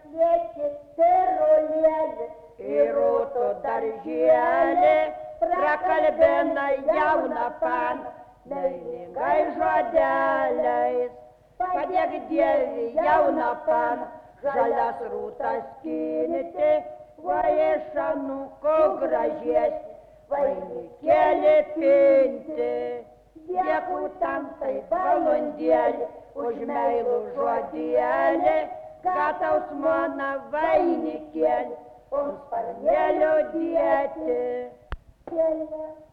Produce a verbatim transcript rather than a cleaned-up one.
lieki pirulėlį. Į rūtų darželį prakalbina jauną paną, meilingai žodeliais. Padėk Dievi jauną paną, žalias rūtas skinti, va iš anūko gražesnį, vainikėlį pinti. Dėkui tam tai valandėlį, už meilų žodėlį, kad tau smona vainikėlį, ant sparnelio dėti. Kėlė.